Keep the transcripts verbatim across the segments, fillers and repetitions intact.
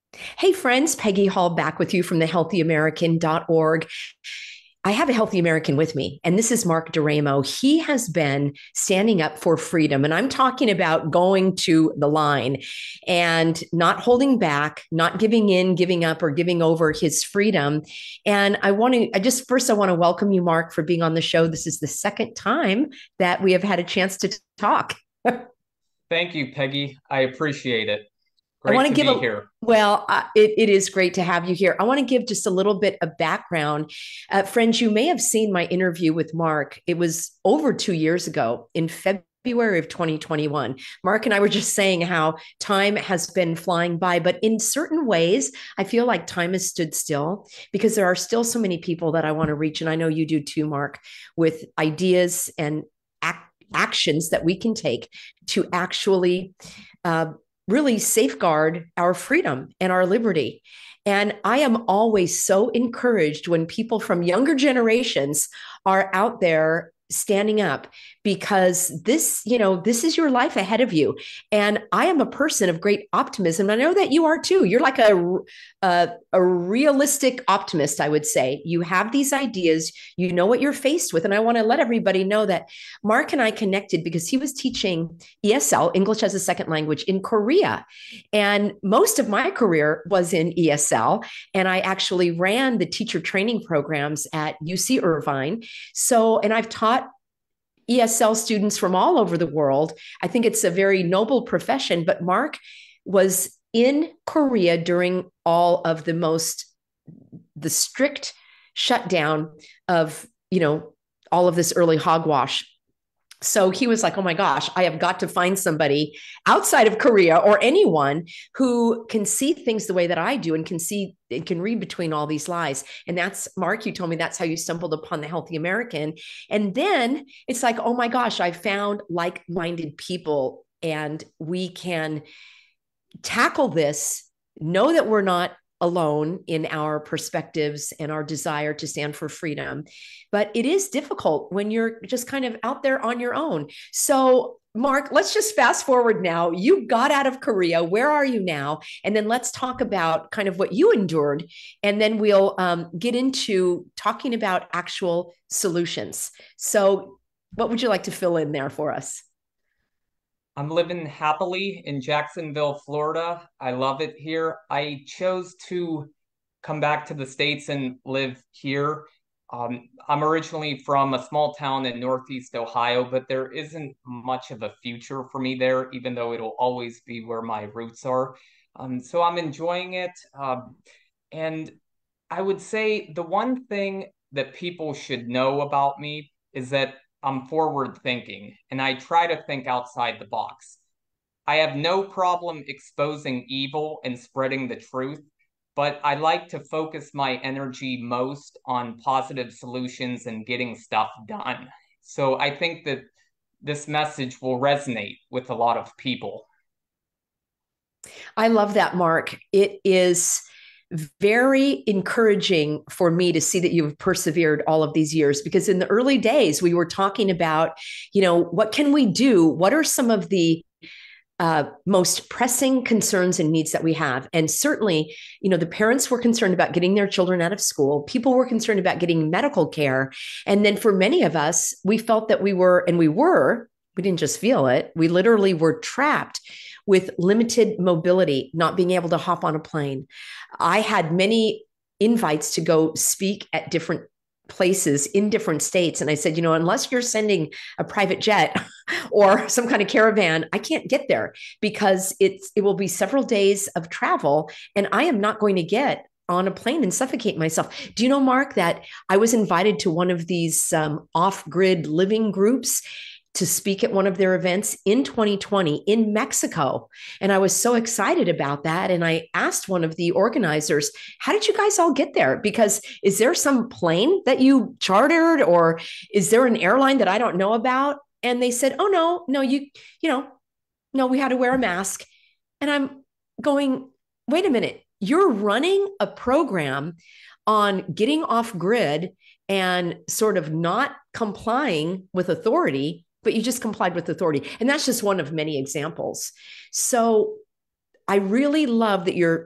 Hey, friends, Peggy Hall back with you from the healthy american dot org. I have a Healthy American with me, and this is Mark Duramo. He has been standing up for freedom, and I'm talking about going to the line and not holding back, not giving in, giving up, or giving over his freedom. And I want to, I just first, I want to welcome you, Mark, for being on the show. This is the second time that we have had a chance to talk. Thank you, Peggy. I appreciate it. I want Great to to give be a here. well, uh, it, it is great to have you here. I want to give just a little bit of background. Uh, friends, you may have seen my interview with Mark. It was over two years ago in February of twenty twenty-one. Mark and I were just saying how time has been flying by, but in certain ways, I feel like time has stood still because there are still so many people that I want to reach. And I know you do too, Mark, with ideas and ac- actions that we can take to actually uh, really safeguard our freedom and our liberty. And I am always so encouraged when people from younger generations are out there standing up because this, you know, this is your life ahead of you. And I am a person of great optimism. I know that you are too. You're like a, a, a realistic optimist, I would say. You have these ideas, you know what you're faced with. And I want to let everybody know that Mark and I connected because he was teaching E S L, English as a second language, in Korea. And most of my career was in E S L. And I actually ran the teacher training programs at U C Irvine. So, and I've taught E S L students from all over the world. I think it's a very noble profession, but Mark was in Korea during all of the most, the strict shutdown of, you know, all of this early hogwash. So he was like, oh my gosh, I have got to find somebody outside of Korea or anyone who can see things the way that I do and can see and can read between all these lies. And that's Mark, you told me that's how you stumbled upon the Healthy American. And then it's like, oh my gosh, I found like minded people and we can tackle this, know that we're not alone in our perspectives and our desire to stand for freedom. But it is difficult when you're just kind of out there on your own. So, Mark, let's just fast forward now. You got out of Korea. Where are you now? And then let's talk about kind of what you endured. And then we'll um, get into talking about actual solutions. So, what would you like to fill in there for us? I'm living happily in Jacksonville, Florida. I love it here. I chose to come back to the States and live here. Um, I'm originally from a small town in Northeast Ohio, but there isn't much of a future for me there, even though it'll always be where my roots are. Um, so I'm enjoying it. Um, and I would say the one thing that people should know about me is that I'm forward thinking and I try to think outside the box. I have no problem exposing evil and spreading the truth, but I like to focus my energy most on positive solutions and getting stuff done. So I think that this message will resonate with a lot of people. I love that, Mark. It is very encouraging for me to see that you've persevered all of these years because in the early days we were talking about, you know, what can we do? What are some of the uh, most pressing concerns and needs that we have? And certainly, you know, the parents were concerned about getting their children out of school. People were concerned about getting medical care. And then for many of us, we felt that we were, and we were, we didn't just feel it, we literally were trapped with limited mobility, not being able to hop on a plane. I had many invites to go speak at different places in different states. And I said, you know, unless you're sending a private jet or some kind of caravan, I can't get there because it's it will be several days of travel and I am not going to get on a plane and suffocate myself. Do you know, Mark, that I was invited to one of these um, off-grid living groups to speak at one of their events in twenty twenty in Mexico. And I was so excited about that. And I asked one of the organizers, how did you guys all get there? Because is there some plane that you chartered or is there an airline that I don't know about? And they said, oh, no, no, you, you know, no, we had to wear a mask. And I'm going, wait a minute, you're running a program on getting off grid and sort of not complying with authority, but you just complied with authority. And that's just one of many examples. So I really love that you're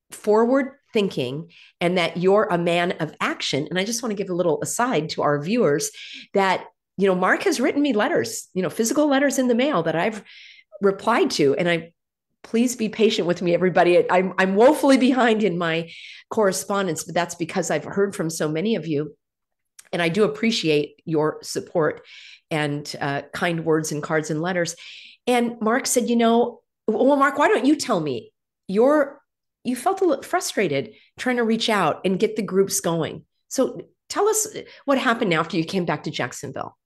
forward thinking and that you're a man of action. And I just want to give a little aside to our viewers that, you know, Mark has written me letters, you know, physical letters in the mail that I've replied to. And I, please be patient with me, everybody. I'm, I'm woefully behind in my correspondence, but that's because I've heard from so many of you. And I do appreciate your support and uh, kind words and cards and letters. And Mark said, you know, well, Mark, why don't you tell me? You're you felt a little frustrated trying to reach out and get the groups going. So tell us what happened after you came back to Jacksonville.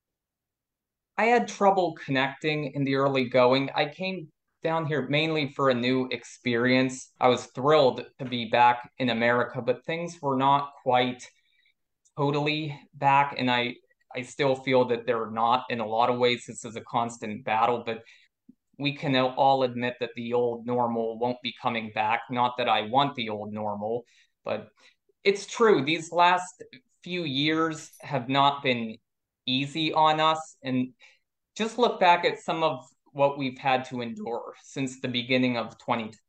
I had trouble connecting in the early going. I came down here mainly for a new experience. I was thrilled to be back in America, but things were not quite totally back, and I I still feel that they're not in a lot of ways. This is a constant battle, but we can all admit that the old normal won't be coming back. Not that I want the old normal, but it's true. These last few years have not been easy on us. And just look back at some of what we've had to endure since the beginning of twenty twenty.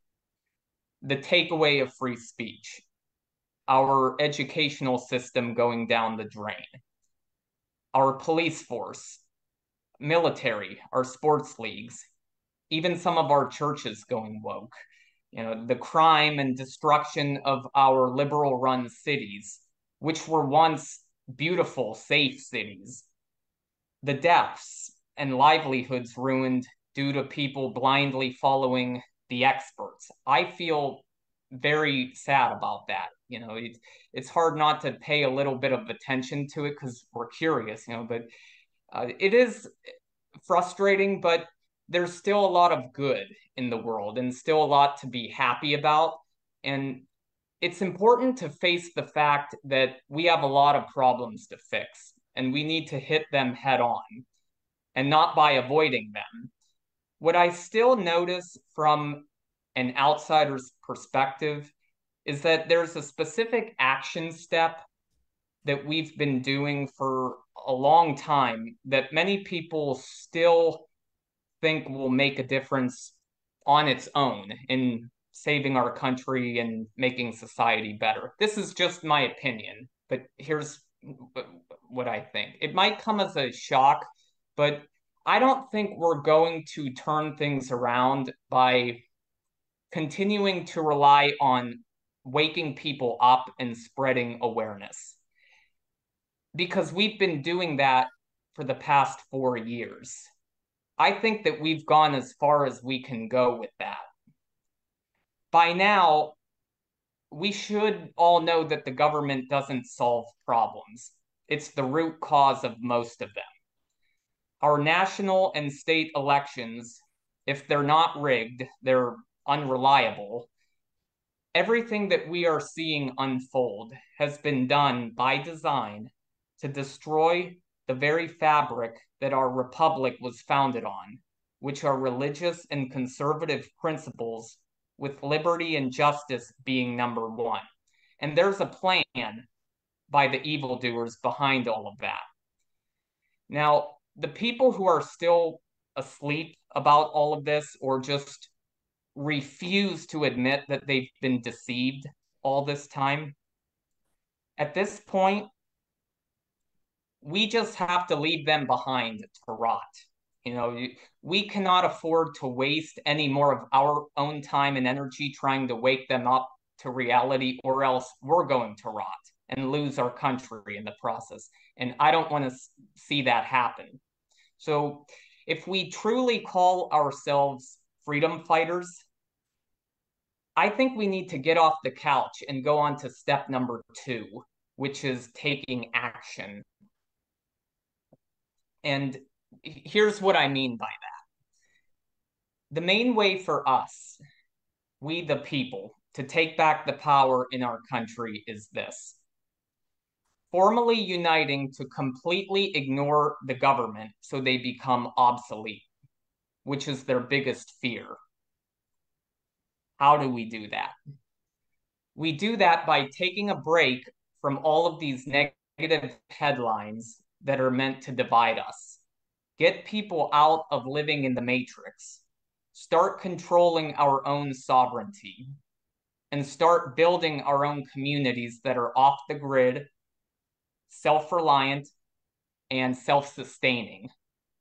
The takeaway of free speech, our educational system going down the drain, our police force, military, our sports leagues, even some of our churches going woke. You know, the crime and destruction of our liberal run cities, which were once beautiful, safe cities, the deaths and livelihoods ruined due to people blindly following the experts. I feel very sad about that. You know, it, it's hard not to pay a little bit of attention to it because we're curious, you know, but uh, it is frustrating, but there's still a lot of good in the world and still a lot to be happy about. And it's important to face the fact that we have a lot of problems to fix and we need to hit them head on and not by avoiding them. What I still notice from an outsider's perspective is that there's a specific action step that we've been doing for a long time that many people still think will make a difference on its own in saving our country and making society better. This is just my opinion, but here's what I think. It might come as a shock, but I don't think we're going to turn things around by continuing to rely on waking people up and spreading awareness. Because we've been doing that for the past four years. I think that we've gone as far as we can go with that. By now, we should all know that the government doesn't solve problems. It's the root cause of most of them. Our national and state elections, if they're not rigged, they're unreliable. Everything that we are seeing unfold has been done by design to destroy the very fabric that our republic was founded on, which are religious and conservative principles, with liberty and justice being number one. And there's a plan by the evildoers behind all of that. Now, the people who are still asleep about all of this or just refuse to admit that they've been deceived all this time, at this point, we just have to leave them behind to rot. You know, we cannot afford to waste any more of our own time and energy trying to wake them up to reality, or else we're going to rot and lose our country in the process. And I don't want to see that happen. So if we truly call ourselves freedom fighters, I think we need to get off the couch and go on to step number two, which is taking action. And here's what I mean by that. The main way for us, we the people, to take back the power in our country is this: formally uniting to completely ignore the government so they become obsolete, which is their biggest fear. How do we do that? We do that by taking a break from all of these negative headlines that are meant to divide us. Get people out of living in the matrix. Start controlling our own sovereignty. and start building our own communities that are off the grid, self-reliant, and self-sustaining.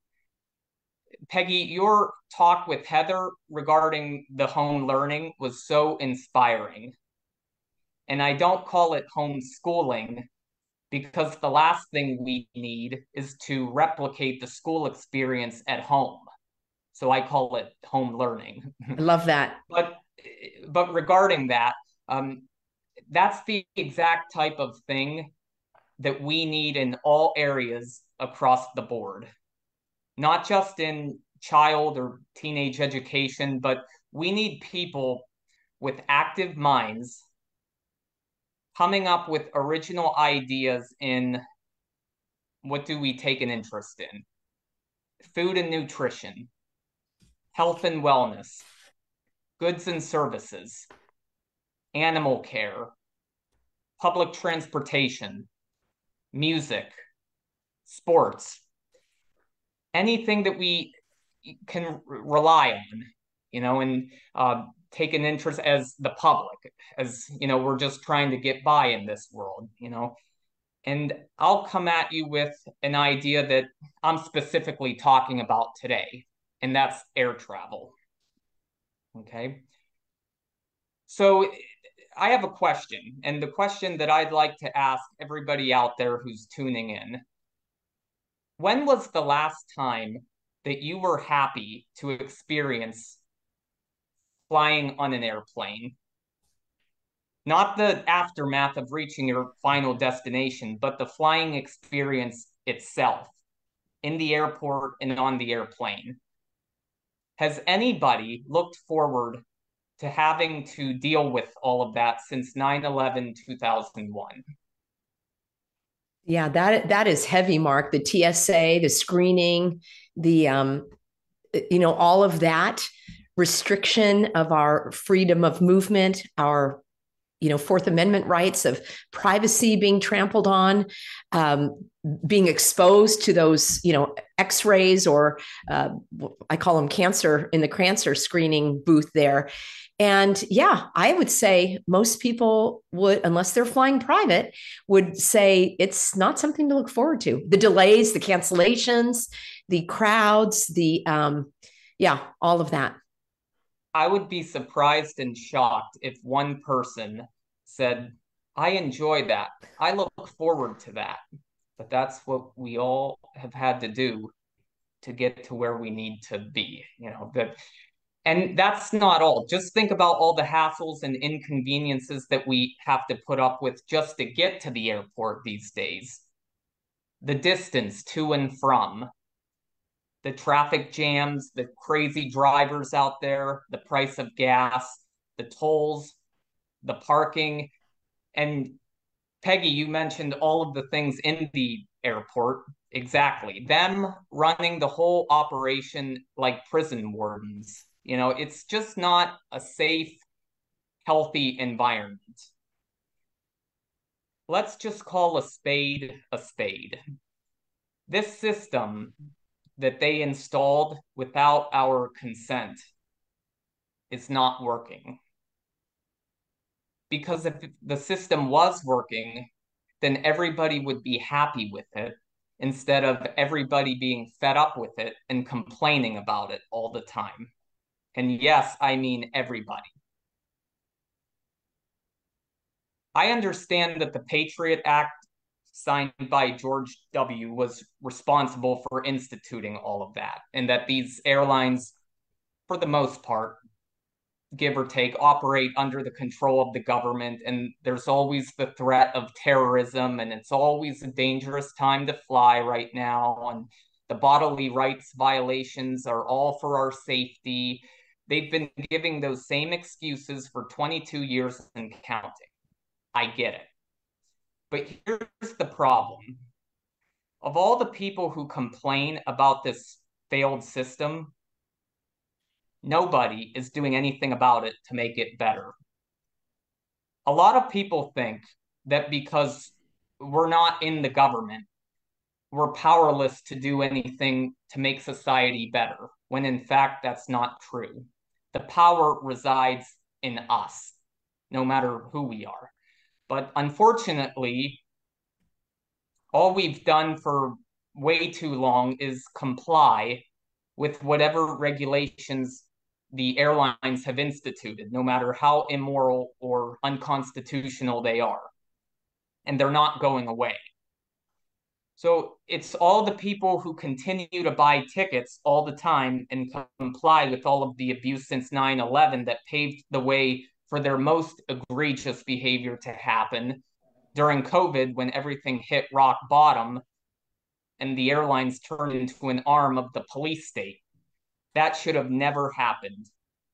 Peggy, your talk with Heather regarding the home learning was so inspiring. And I don't call it homeschooling because the last thing we need is to replicate the school experience at home. So I call it home learning. I love that. But but regarding that, um, that's the exact type of thing that we need in all areas across the board, not just in child or teenage education, but we need people with active minds coming up with original ideas in what do we take an interest in? Food and nutrition, health and wellness, goods and services, animal care, public transportation, music, sports, anything that we can rely on, you know, and uh, take an interest as the public, as, you know, we're just trying to get by in this world, you know. And I'll come at you with an idea that I'm specifically talking about today, and that's air travel. Okay. So I have a question, and the question that I'd like to ask everybody out there who's tuning in: when was the last time that you were happy to experience flying on an airplane? Not the aftermath of reaching your final destination, but the flying experience itself in the airport and on the airplane. Has anybody looked forward to having to deal with all of that since nine eleven two thousand one? Yeah, that that is heavy, Mark. The T S A, the screening, the um, you know, all of that restriction of our freedom of movement, our you know, Fourth Amendment rights of privacy being trampled on, um, being exposed to those, you know, X-rays, or uh, I call them cancer, in the cancer screening booth there. And yeah, I would say most people would, unless they're flying private, would say it's not something to look forward to. The delays, the cancellations, the crowds, the, um, yeah, all of that. I would be surprised and shocked if one person said, I enjoy that. I look forward to that. But that's what we all have had to do to get to where we need to be, you know, that. And that's not all. Just think about all the hassles and inconveniences that we have to put up with just to get to the airport these days. The distance to and from, the traffic jams, the crazy drivers out there, the price of gas, the tolls, the parking. And Peggy, you mentioned all of the things in the airport. Exactly. Them running the whole operation like prison wardens. You know, it's just not a safe, healthy environment. Let's just call a spade a spade. This system that they installed without our consent is not working. Because if the system was working, then everybody would be happy with it instead of everybody being fed up with it and complaining about it all the time. And yes, I mean everybody. I understand that the Patriot Act signed by George W. was responsible for instituting all of that, and that these airlines, for the most part, give or take, operate under the control of the government, and there's always the threat of terrorism, and it's always a dangerous time to fly right now, and the bodily rights violations are all for our safety. They've been giving those same excuses for twenty-two years and counting. I get it. But here's the problem. Of all the people who complain about this failed system, nobody is doing anything about it to make it better. A lot of people think that because we're not in the government, we're powerless to do anything to make society better, when in fact that's not true. The power resides in us. no matter who we are. But unfortunately, all we've done for way too long is comply with whatever regulations the airlines have instituted, no matter how immoral or unconstitutional they are. And they're not going away. So it's all the people who continue to buy tickets all the time and comply with all of the abuse since nine eleven that paved the way for their most egregious behavior to happen during COVID, when everything hit rock bottom and the airlines turned into an arm of the police state. That should have never happened.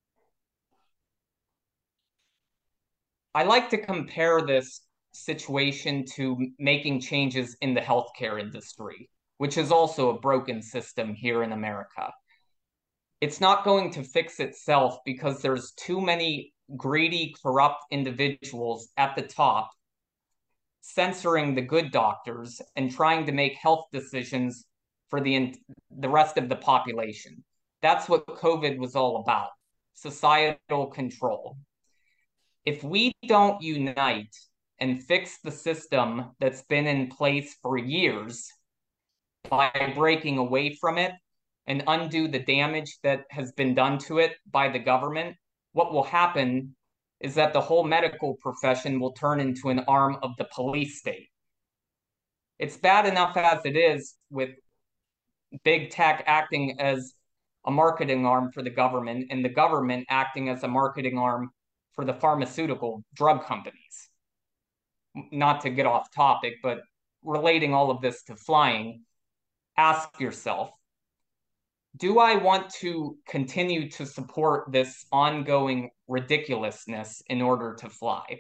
I like to compare this situation to making changes in the healthcare industry, which is also a broken system here in America. It's not going to fix itself because there's too many greedy, corrupt individuals at the top censoring the good doctors and trying to make health decisions for the, the rest of the population. That's what COVID was all about, societal control. If we don't unite and fix the system that's been in place for years by breaking away from it and undo the damage that has been done to it by the government, what will happen is that the whole medical profession will turn into an arm of the police state. It's bad enough as it is with big tech acting as a marketing arm for the government and the government acting as a marketing arm for the pharmaceutical drug companies. Not to get off topic, but relating all of this to flying, ask yourself, do I want to continue to support this ongoing ridiculousness in order to fly?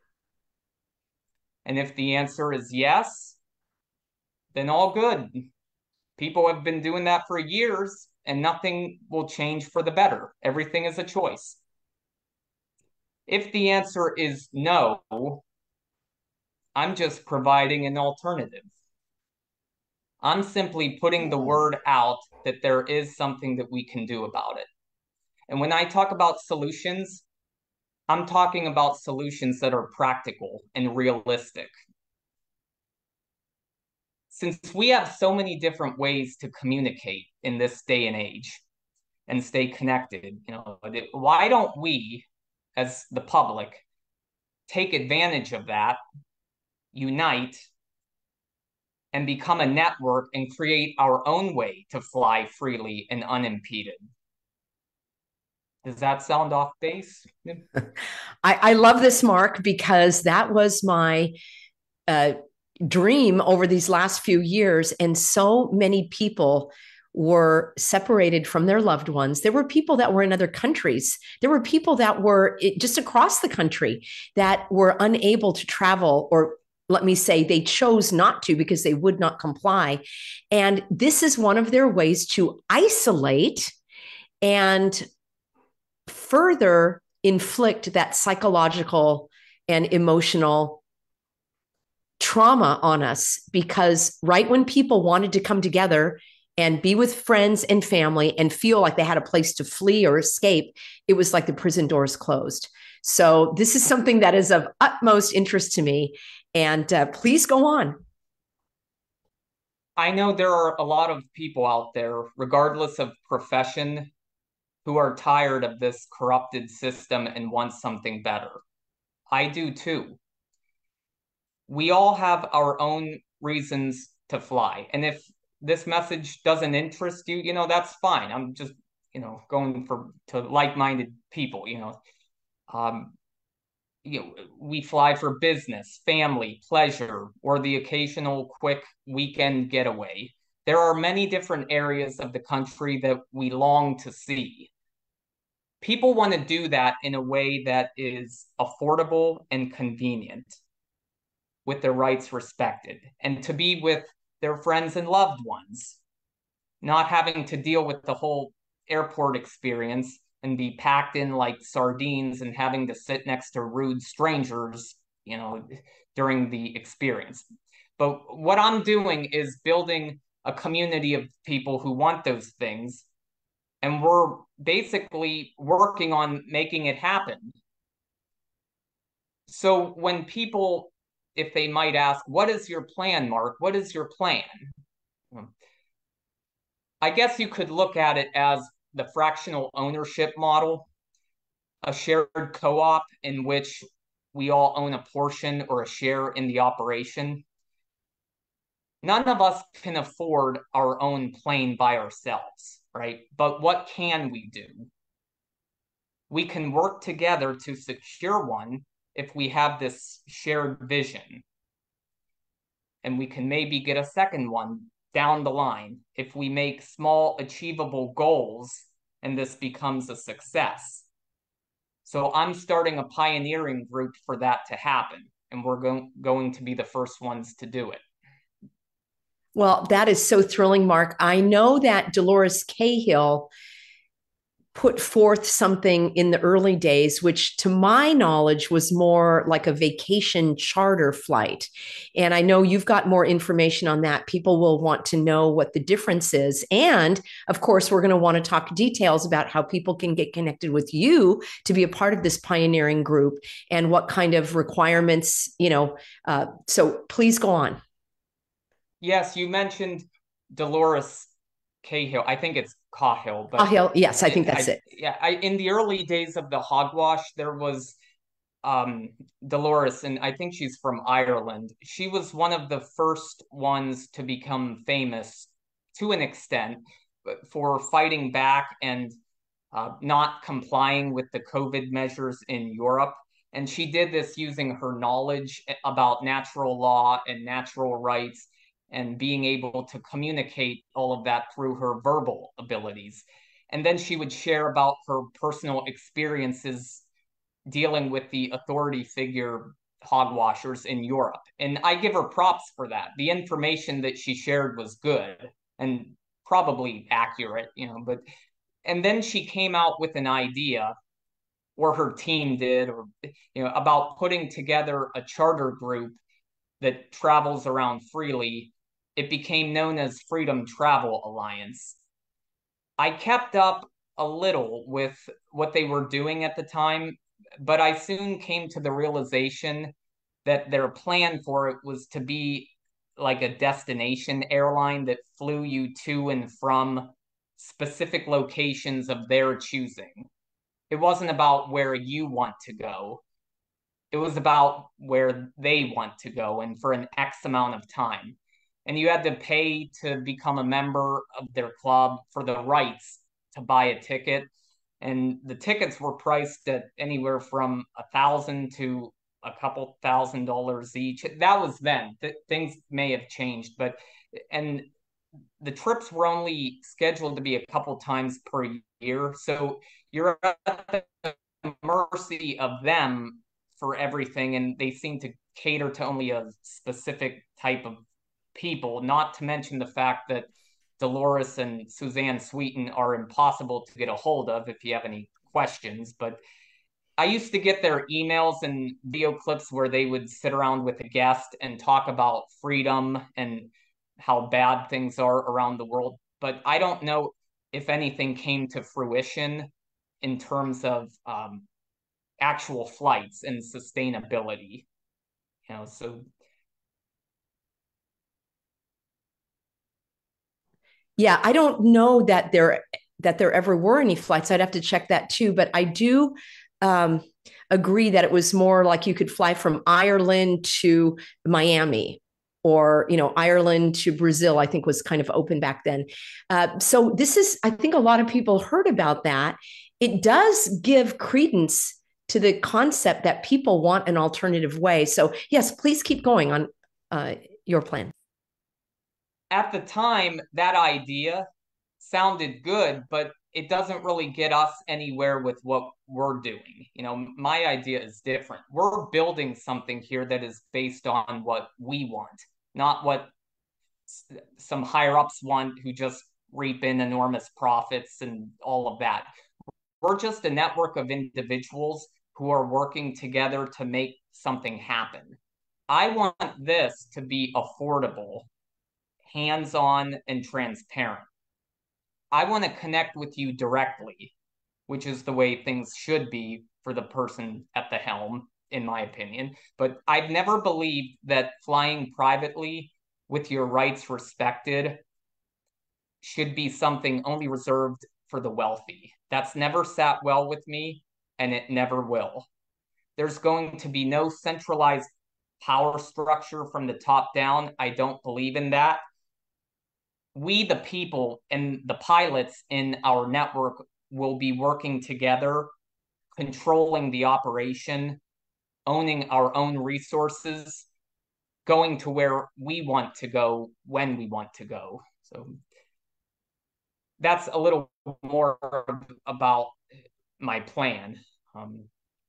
And if the answer is yes, then all good. People have been doing that for years and nothing will change for the better. Everything is a choice. If the answer is no, I'm just providing an alternative. I'm simply putting the word out that there is something that we can do about it. And when I talk about solutions, I'm talking about solutions that are practical and realistic. Since we have so many different ways to communicate in this day and age and stay connected, you know, why don't we, as the public, take advantage of that, unite, and become a network and create our own way to fly freely and unimpeded? Does that sound off base? I, I love this, Mark, because that was my uh, dream over these last few years. And so many people were separated from their loved ones. There were people that were in other countries. There were people that were just across the country that were unable to travel, or let me say they chose not to because they would not comply. And this is one of their ways to isolate and further inflict that psychological and emotional trauma on us, because right when people wanted to come together and be with friends and family and feel like they had a place to flee or escape, it was like the prison doors closed. So this is something that is of utmost interest to me. And uh, please go on. I know there are a lot of people out there, regardless of profession, who are tired of this corrupted system and want something better. I do too. We all have our own reasons to fly. And if this message doesn't interest you, you know, that's fine. I'm just, you know, going for to like-minded people, you know. Um, you know, we fly for business, family, pleasure, or the occasional quick weekend getaway. There are many different areas of the country that we long to see. People want to do that in a way that is affordable and convenient, with their rights respected, and to be with their friends and loved ones, not having to deal with the whole airport experience and be packed in like sardines and having to sit next to rude strangers, you know, during the experience. But what I'm doing is building a community of people who want those things, and we're basically working on making it happen. So when people, if they might ask, what is your plan, Mark? What is your plan? I guess you could look at it as the fractional ownership model, a shared co-op in which we all own a portion or a share in the operation. None of us can afford our own plane by ourselves, right? But what can we do? We can work together to secure one if we have this shared vision. And we can maybe get a second one down the line if we make small, achievable goals and this becomes a success. So I'm starting a pioneering group for that to happen, and we're go- going to be the first ones to do it. Well, that is so thrilling, Mark. I know that Dolores Cahill put forth something in the early days, which to my knowledge was more like a vacation charter flight. And I know you've got more information on that. People will want to know what the difference is. And of course, we're going to want to talk details about how people can get connected with you to be a part of this pioneering group and what kind of requirements, you know, uh, so please go on. Yes, you mentioned Dolores Cahill. I think it's Cahill, but Cahill, yes, I think that's I, it. Yeah, I, in the early days of the hogwash, there was um, Dolores, and I think she's from Ireland. She was one of the first ones to become famous to an extent for fighting back and uh, not complying with the COVID measures in Europe. And she did this using her knowledge about natural law and natural rights and being able to communicate all of that through her verbal abilities. And then she would share about her personal experiences dealing with the authority figure hogwashers in Europe. And I give her props for that. The information that she shared was good and probably accurate, you know, but and then she came out with an idea, or her team did, or you know, about putting together a charter group that travels around freely. It became known as Freedom Travel Alliance. I kept up a little with what they were doing at the time, but I soon came to the realization that their plan for it was to be like a destination airline that flew you to and from specific locations of their choosing. It wasn't about where you want to go. It was about where they want to go and for an X amount of time. And you had to pay to become a member of their club for the rights to buy a ticket. And the tickets were priced at anywhere from a thousand to a couple thousand dollars each. That was then. Th- things may have changed, but and the trips were only scheduled to be a couple times per year. So you're at the mercy of them for everything, and they seem to cater to only a specific type of people, not to mention the fact that Dolores and Suzanne Sweeten are impossible to get a hold of if you have any questions. But I used to get their emails and video clips where they would sit around with a guest and talk about freedom and how bad things are around the world. But I don't know if anything came to fruition in terms of um, actual flights and sustainability. You know, so Yeah, I don't know that there that there ever were any flights. I'd have to check that too, but I do um, agree that it was more like you could fly from Ireland to Miami, or you know, Ireland to Brazil. I think was kind of open back then. Uh, so this is, I think, a lot of people heard about that. It does give credence to the concept that people want an alternative way. So yes, please keep going on uh, your plan. at the time, that idea sounded good, but it doesn't really get us anywhere with what we're doing. You know, my idea is different. We're building something here that is based on what we want, not what some higher ups want who just reap in enormous profits and all of that. We're just a network of individuals who are working together to make something happen. I want this to be affordable, hands-on, and transparent. I want to connect with you directly, which is the way things should be for the person at the helm. in my opinion. But I've never believed that flying privately with your rights respected should be something only reserved for the wealthy. That's never sat well with me, and it never will. There's going to be no centralized power structure from the top down. I don't believe in that. We, the people, and the pilots in our network will be working together, controlling the operation, owning our own resources, going to where we want to go when we want to go. So that's a little more about my plan. Um,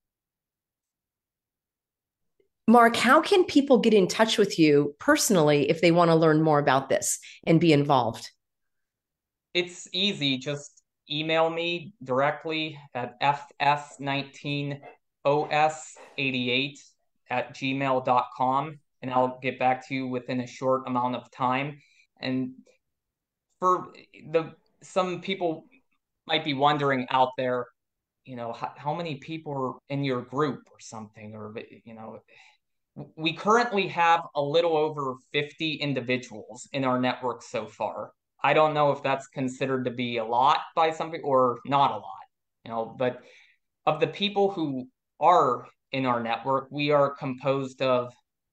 Mark, how can people get in touch with you personally if they want to learn more about this and be involved? It's easy. Just email me directly at f s nineteen o s eighty-eight at gmail dot com, and I'll get back to you within a short amount of time. And for the some people might be wondering out there, you know, how, how many people are in your group or something, or, you know, we currently have a little over fifty individuals in our network so far. I don't know if that's considered to be a lot by some people or not a lot, you know, but of the people who are in our network, we are composed of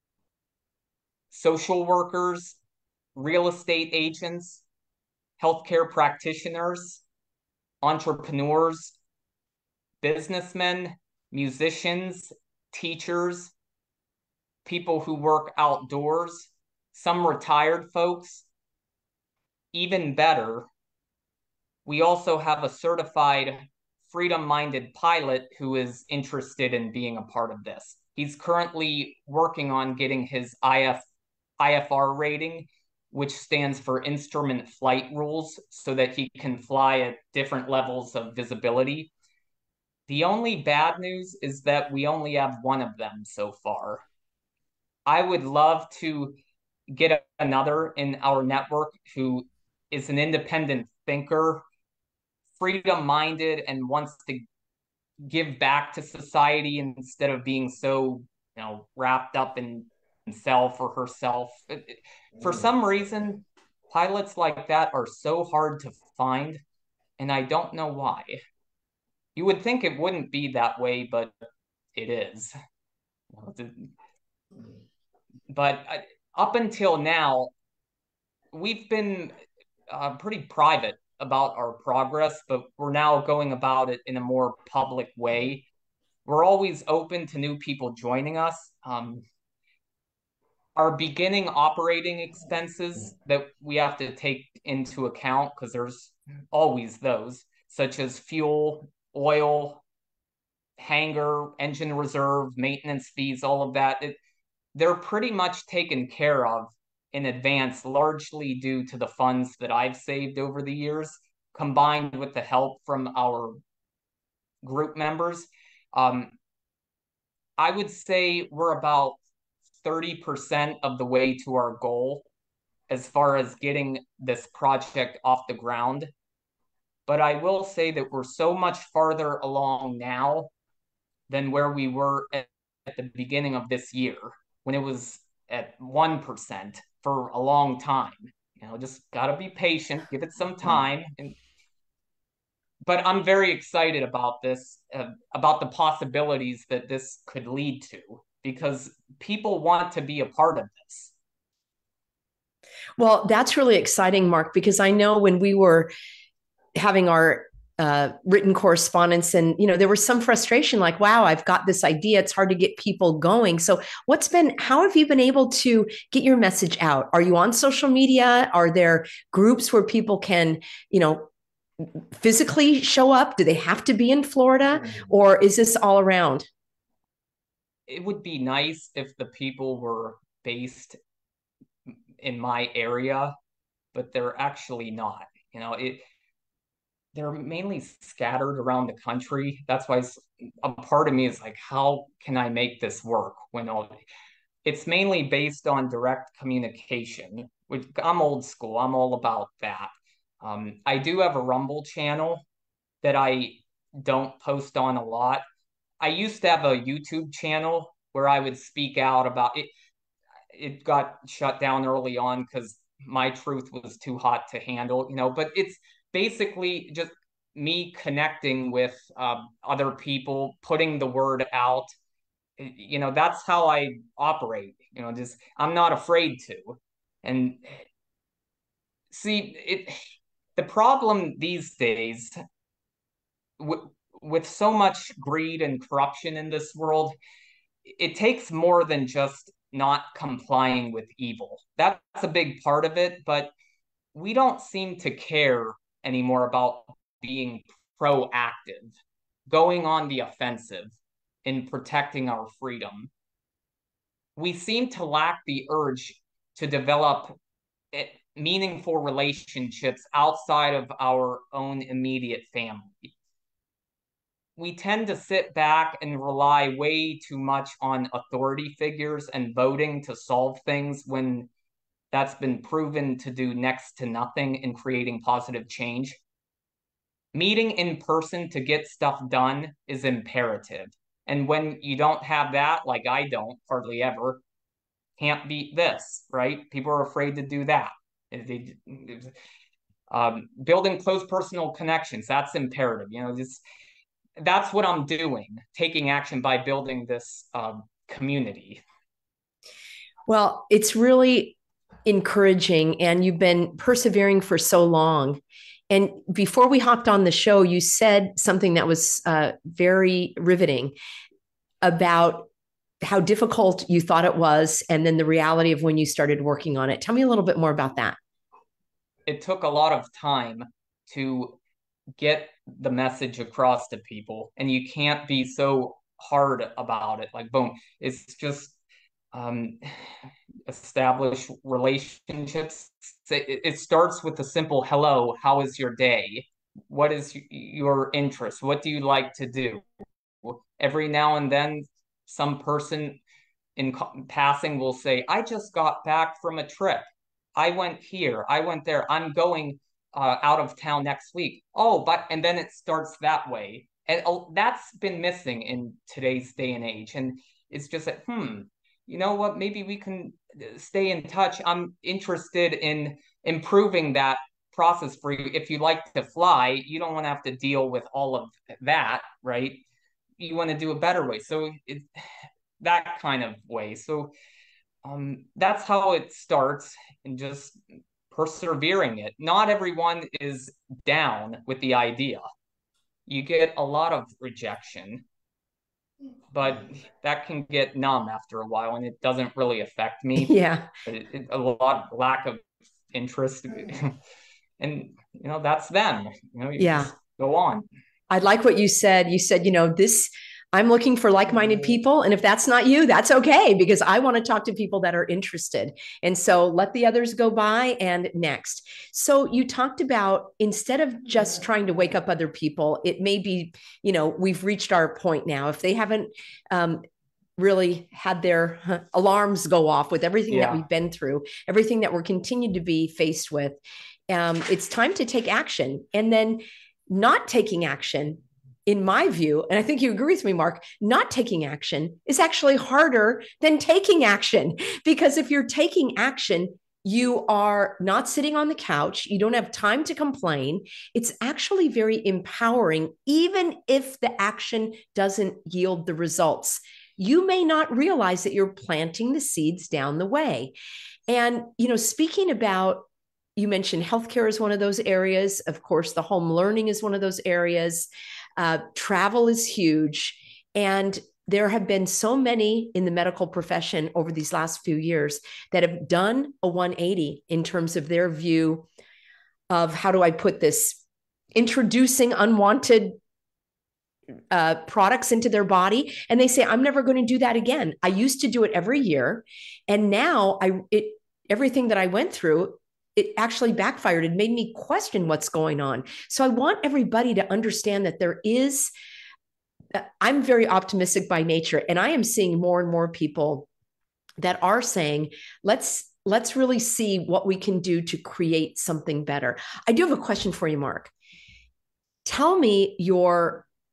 social workers, real estate agents, healthcare practitioners, entrepreneurs, businessmen, musicians, teachers, people who work outdoors, some retired folks. Even better, we also have a certified freedom-minded pilot who is interested in being a part of this. He's currently working on getting his I F, I F R rating, which stands for Instrument Flight Rules, so that he can fly at different levels of visibility. The only bad news is that we only have one of them so far. I would love to get another in our network who is an independent thinker, freedom-minded, and wants to give back to society instead of being so, you know, wrapped up in himself or herself. For some reason, pilots like that are so hard to find, and I don't know why. You would think it wouldn't be that way, but it is. But up until now, we've been uh, pretty private about our progress, but we're now going about it in a more public way. We're always open to new people joining us. Um, our beginning operating expenses that we have to take into account, because there's always those, such as fuel, oil, hangar, engine reserve, maintenance fees, all of that, it, they're pretty much taken care of in advance, largely due to the funds that I've saved over the years, combined with the help from our group members. Um, I would say we're about thirty percent of the way to our goal as far as getting this project off the ground. But I will say that we're so much farther along now than where we were at, at the beginning of this year, when it was at one percent for a long time. You know, just got to be patient, give it some time. And, but I'm very excited about this, uh, about the possibilities that this could lead to, because people want to be a part of this. Well, that's really exciting, Mark, because I know when we were having our uh, written correspondence, and you know, there was some frustration, like, wow, I've got this idea, it's hard to get people going. So what's been, how have you been able to get your message out? Are you on social media? Are there groups where people can, you know, physically show up? Do they have to be in Florida, or is this all around? It would be nice if the people were based in my area, but they're actually not. You know, it they're mainly scattered around the country. That's why a part of me is like, how can I make this work when all, it's mainly based on direct communication, which I'm old school. I'm all about that. Um, I do have a Rumble channel that I don't post on a lot. I used to have a YouTube channel where I would speak out about it. It got shut down early on because my truth was too hot to handle, you know, but it's basically just me connecting with um, other people, putting the word out. You know, that's how I operate, you know, just I'm not afraid to. And see, it the problem these days with, with so much greed and corruption in this world, it takes more than just not complying with evil. That's a big part of it, but we don't seem to care anymore about being proactive, going on the offensive in protecting our freedom. We seem to lack the urge to develop it, meaningful relationships outside of our own immediate family. We tend to sit back and rely way too much on authority figures and voting to solve things when that's been proven to do next to nothing in creating positive change. Meeting in person to get stuff done is imperative. And when you don't have that, like I don't hardly ever, can't beat this, right? People are afraid to do that. They, um, building close personal connections, that's imperative. You know, just that's what I'm doing, taking action by building this uh, community. Well, it's really encouraging, and you've been persevering for so long. And before we hopped on the show, you said something that was uh, very riveting about how difficult you thought it was, and then the reality of when you started working on it. Tell me a little bit more about that. It took a lot of time to get the message across to people, and you can't be so hard about it. Like, boom, it's just um, establish relationships. It, it starts with a simple hello, how is your day? What is your interest? What do you like to do? Every now and then, some person in passing will say, I just got back from a trip. I went here, I went there, I'm going uh, out of town next week. Oh, but, and then it starts that way. And uh, that's been missing in today's day and age. And it's just like, hmm, you know what, maybe we can stay in touch. I'm interested in improving that process for you. If you like to fly, you don't want to have to deal with all of that, right? You want to do a better way. So it, that kind of way. So um, that's how it starts, and just persevering it. Not everyone is down with the idea. You get a lot of rejection, but that can get numb after a while, and it doesn't really affect me. Yeah. It, it, a lot lack of interest, and you know that's them. You know, you Yeah. just go on. I like what you said. You said, you know, this, I'm looking for like-minded people. And if that's not you, that's okay, because I want to talk to people that are interested. And so let the others go by and next. So you talked about, instead of just trying to wake up other people, it may be, you know, we've reached our point now. If they haven't um, really had their huh, alarms go off with everything yeah. that we've been through, everything that we're continuing to be faced with, um, it's time to take action. And then not taking action, in my view, and I think you agree with me, Mark, not taking action is actually harder than taking action. Because if you're taking action, you are not sitting on the couch. You don't have time to complain. It's actually very empowering, even if the action doesn't yield the results. You may not realize that you're planting the seeds down the way. And, you know, speaking about, you mentioned healthcare is one of those areas. Of course, the home learning is one of those areas. Uh, travel is huge. And there have been so many in the medical profession over these last few years that have done a one eighty in terms of their view of, how do I put this, introducing unwanted uh, products into their body. And they say, I'm never going to do that again. I used to do it every year. And now I, it, everything that I went through, it actually backfired. It made me question what's going on. So I want everybody to understand that there is, I'm very optimistic by nature, and I am seeing more and more people that are saying, let's, let's really see what we can do to create something better. I do have a question for you, Mark. Tell me your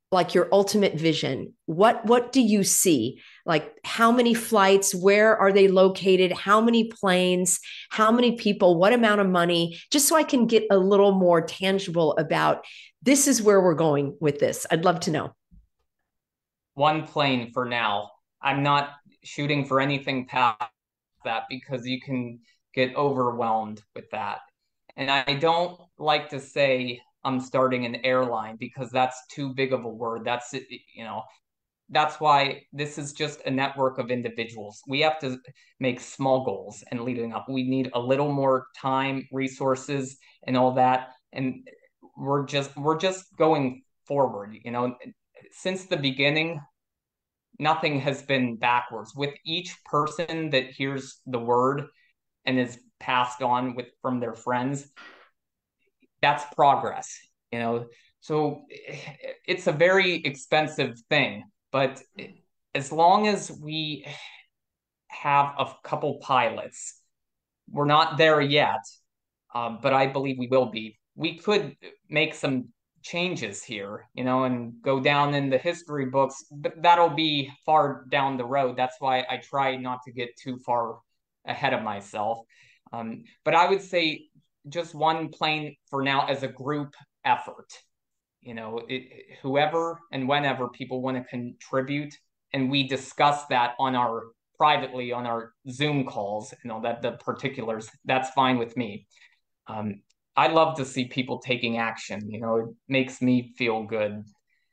like your ultimate vision, what what do you see? Like how many flights, where are they located, how many planes, how many people, what amount of money, just so I can get a little more tangible about this is where we're going with this. I'd love to know. One plane for now. I'm not shooting for anything past that because you can get overwhelmed with that. And I don't like to say I'm starting an airline because that's too big of a word. That's, you know, that's why this is just a network of individuals. We have to make small goals and leading up. We need a little more time, resources, and all that. And we're just we're just going forward. You know, since the beginning, nothing has been backwards. With each person that hears the word and is passed on with from their friends, that's progress. You know, so it's a very expensive thing, but as long as we have a couple pilots, we're not there yet, um, but I believe we will be. We could make some changes here, you know, and go down in the history books, but that'll be far down the road. That's why I try not to get too far ahead of myself. Um, but I would say just one plane for now as a group effort. You know, it, whoever and whenever people want to contribute, and we discuss that on our privately on our Zoom calls, you know, that the particulars, that's fine with me. Um, I love to see people taking action. You know, it makes me feel good.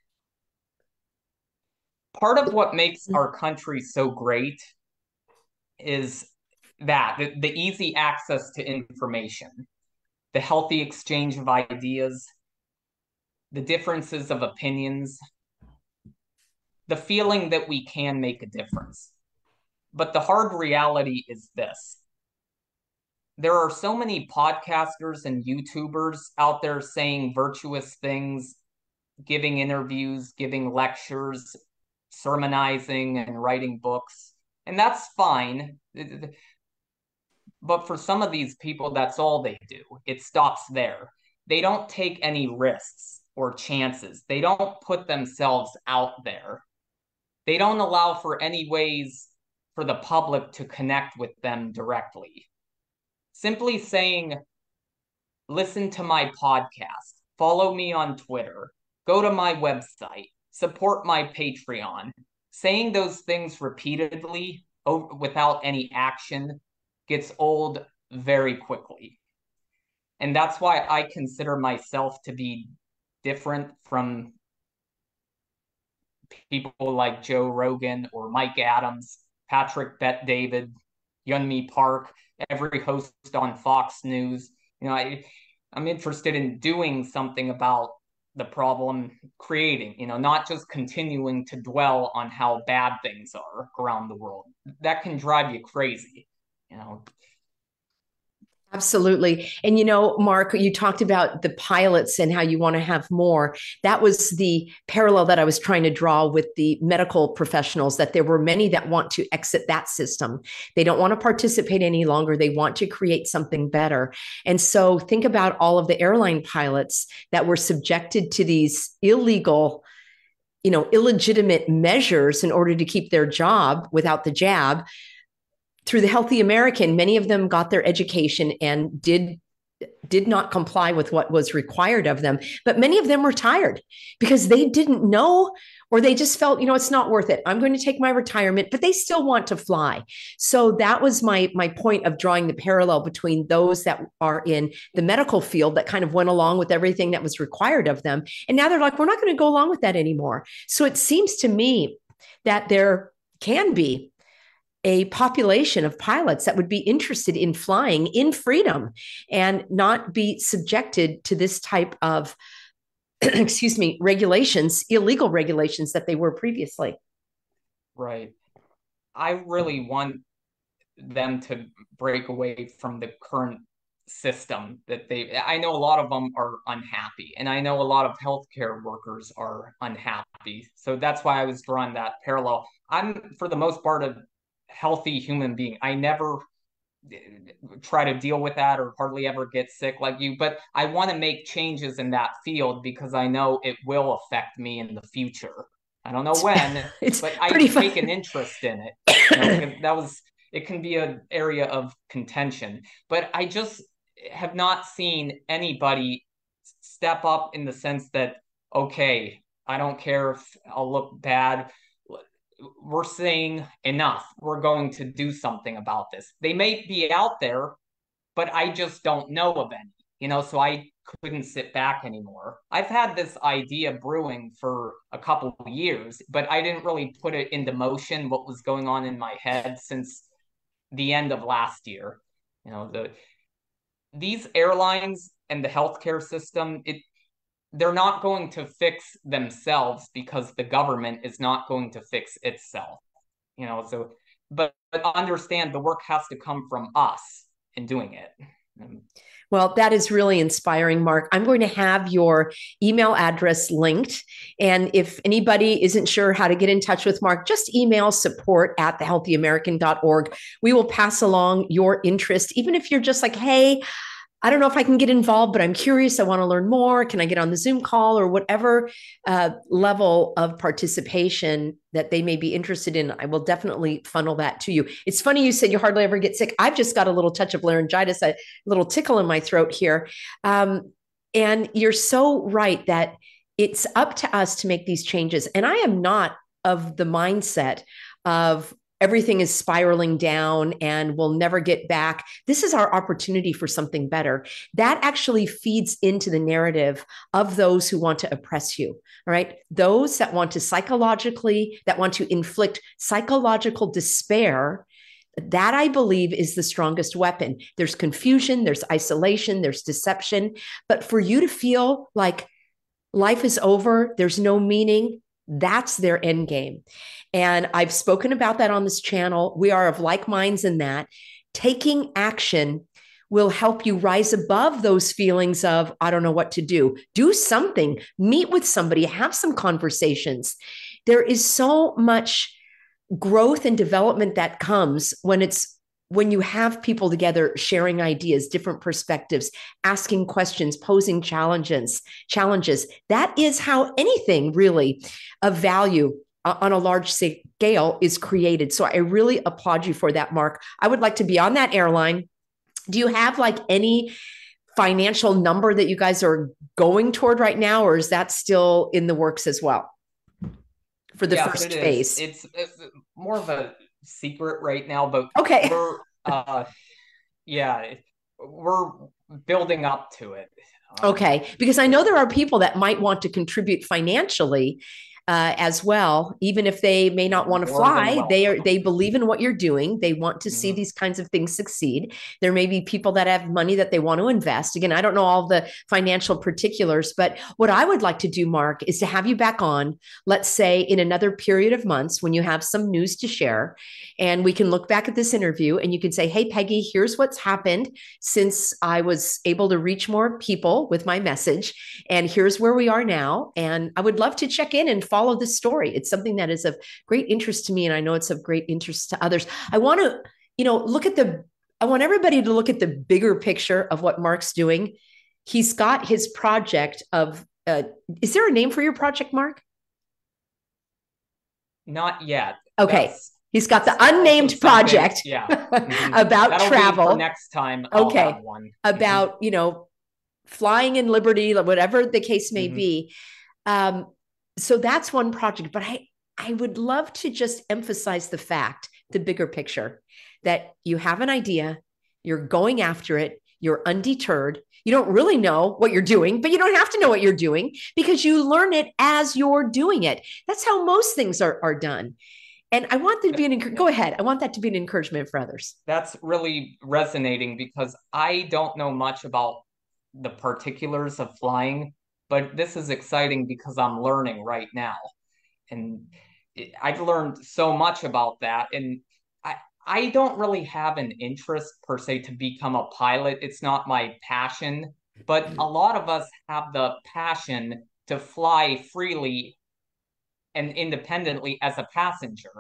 Part of what makes our country so great is that the, the easy access to information, the healthy exchange of ideas, the differences of opinions, the feeling that we can make a difference. But the hard reality is this. There are so many podcasters and YouTubers out there saying virtuous things, giving interviews, giving lectures, sermonizing, and writing books. And that's fine. But for some of these people, that's all they do. It stops there. They don't take any risks or chances. They don't put themselves out there. They don't allow for any ways for the public to connect with them directly. Simply saying, listen to my podcast, follow me on Twitter, go to my website, support my Patreon. Saying those things repeatedly without any action gets old very quickly. And that's why I consider myself to be different from people like Joe Rogan or Mike Adams, Patrick Bet-David, Yeonmi Park, every host on Fox News. You know, I, I'm interested in doing something about the problem creating, you know, not just continuing to dwell on how bad things are around the world. That can drive you crazy, you know. Absolutely. And you know, Mark, you talked about the pilots and how you want to have more. That was the parallel that I was trying to draw with the medical professionals, that there were many that want to exit that system. They don't want to participate any longer. They want to create something better. And so think about all of the airline pilots that were subjected to these illegal, you know, illegitimate measures in order to keep their job without the jab. Through the Healthy American, many of them got their education and did did not comply with what was required of them. But many of them retired because they didn't know, or they just felt, you know, it's not worth it. I'm going to take my retirement, but they still want to fly. So that was my my point of drawing the parallel between those that are in the medical field that kind of went along with everything that was required of them. And now they're like, we're not going to go along with that anymore. So it seems to me that there can be a population of pilots that would be interested in flying in freedom and not be subjected to this type of, excuse me, regulations, illegal regulations that they were previously. Right. I really want them to break away from the current system that they, I know a lot of them are unhappy, and I know a lot of healthcare workers are unhappy. So that's why I was drawing that parallel. I'm, for the most part, a healthy human being. I never try to deal with that or hardly ever get sick like you, but I want to make changes in that field because I know it will affect me in the future. I don't know when, It's but I pretty take an fun. interest in it. You know, that was it can be an area of contention, but I just have not seen anybody step up in the sense that, okay, I don't care if I'll look bad. We're saying enough. We're going to do something about this. They may be out there, but I just don't know of any, you know, so I couldn't sit back anymore. I've had this idea brewing for a couple of years, but I didn't really put it into motion what was going on in my head since the end of last year. You know, the these airlines and the healthcare system, it they're not going to fix themselves because the government is not going to fix itself. You know, so but, but understand the work has to come from us in doing it. Well, that is really inspiring, Mark. I'm going to have your email address linked. And if anybody isn't sure how to get in touch with Mark, just email support at the healthy american dot org. We will pass along your interest, even if you're just like, hey, I don't know if I can get involved, but I'm curious. I want to learn more. Can I get on the Zoom call or whatever uh, level of participation that they may be interested in? I will definitely funnel that to you. It's funny you said you hardly ever get sick. I've just got a little touch of laryngitis, a little tickle in my throat here. Um, and you're so right that it's up to us to make these changes. And I am not of the mindset of everything is spiraling down and we'll never get back. This is our opportunity for something better. That actually feeds into the narrative of those who want to oppress you. All right. Those that want to psychologically, that want to inflict psychological despair. That I believe is the strongest weapon. There's confusion, there's isolation, there's deception. But for you to feel like life is over, there's no meaning, that's their end game. And I've spoken about that on this channel. We are of like minds in that. Taking action will help you rise above those feelings of, I don't know what to do. Do something, meet with somebody, have some conversations. There is so much growth and development that comes when it's when you have people together sharing ideas, different perspectives, asking questions, posing challenges, challenges. That is how anything really of value on a large scale is created. So I really applaud you for that, Mark. I would like to be on that airline. Do you have like any financial number that you guys are going toward right now, or is that still in the works as well for the yes, first it phase? It's, it's more of a secret right now, but okay. we're uh yeah, we're building up to it. Um, okay, because I know there are people that might want to contribute financially uh, as well, even if they may not want to fly. They are they believe in what you're doing. They want to mm-hmm. see these kinds of things succeed. There may be people that have money that they want to invest. Again, I don't know all the financial particulars, but what I would like to do, Mark, is to have you back on, let's say in another period of months when you have some news to share, and we can look back at this interview and you can say, hey, Peggy, here's what's happened since I was able to reach more people with my message. And here's where we are now. And I would love to check in and follow this story. It's something that is of great interest to me. And I know it's of great interest to others. I want to, you know, look at the, I want everybody to look at the bigger picture of what Mark's doing. He's got his project of, uh, is there a name for your project, Mark? Not yet. Okay. That's, He's got the unnamed project yeah. mm-hmm. about That'll travel. Be for next time. I'll okay. Have one. About, mm-hmm. you know, flying in liberty, whatever the case may mm-hmm. be. Um, so that's one project, but I, I would love to just emphasize the fact, the bigger picture, that you have an idea, you're going after it, you're undeterred. You don't really know what you're doing, but you don't have to know what you're doing because you learn it as you're doing it. That's how most things are, are done. And I want that to be an, go ahead. I want that to be an encouragement for others. That's really resonating because I don't know much about the particulars of flying, but this is exciting because I'm learning right now. And I've learned so much about that. And I, I don't really have an interest per se to become a pilot. It's not my passion, but a lot of us have the passion to fly freely and independently as a passenger.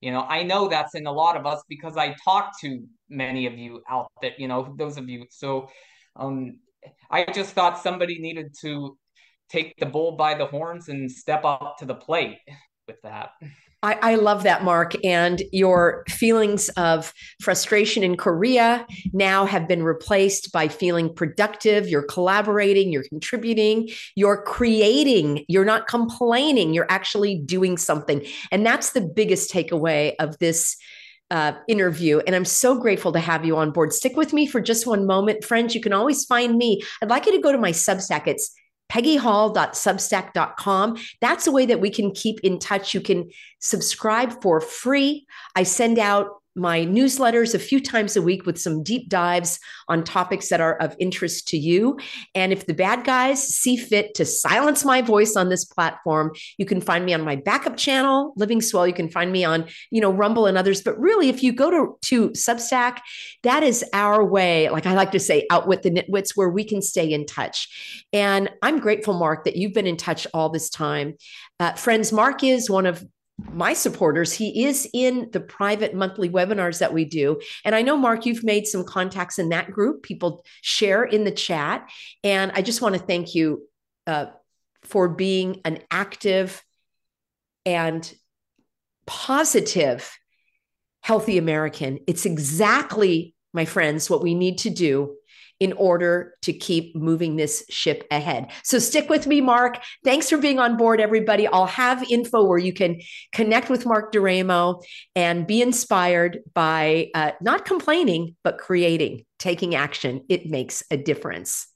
You know, I know that's in a lot of us because I talk to many of you out there, you know, those of you. So um, I just thought somebody needed to take the bull by the horns and step up to the plate with that. I, I love that, Mark. And your feelings of frustration in Korea now have been replaced by feeling productive. You're collaborating, you're contributing, you're creating, you're not complaining, you're actually doing something. And that's the biggest takeaway of this uh, interview. And I'm so grateful to have you on board. Stick with me for just one moment. Friends, you can always find me. I'd like you to go to my Substack. It's peggy hall dot substack dot com. That's a way that we can keep in touch. You can subscribe for free. I send out my newsletters a few times a week with some deep dives on topics that are of interest to you. And if the bad guys see fit to silence my voice on this platform, you can find me on my backup channel, Living Swell. You can find me on, you know, Rumble and others. But really, if you go to, to Substack, that is our way, like I like to say, outwit the nitwits, where we can stay in touch. And I'm grateful, Mark, that you've been in touch all this time. Uh, friends, Mark is one of my supporters. He is in the private monthly webinars that we do. And I know, Mark, you've made some contacts in that group. People share in the chat. And I just want to thank you uh, for being an active and positive, healthy American. It's exactly, my friends, what we need to do in order to keep moving this ship ahead. So stick with me, Mark. Thanks for being on board, everybody. I'll have info where you can connect with Mark D'Eramo and be inspired by uh, not complaining, but creating, taking action. It makes a difference.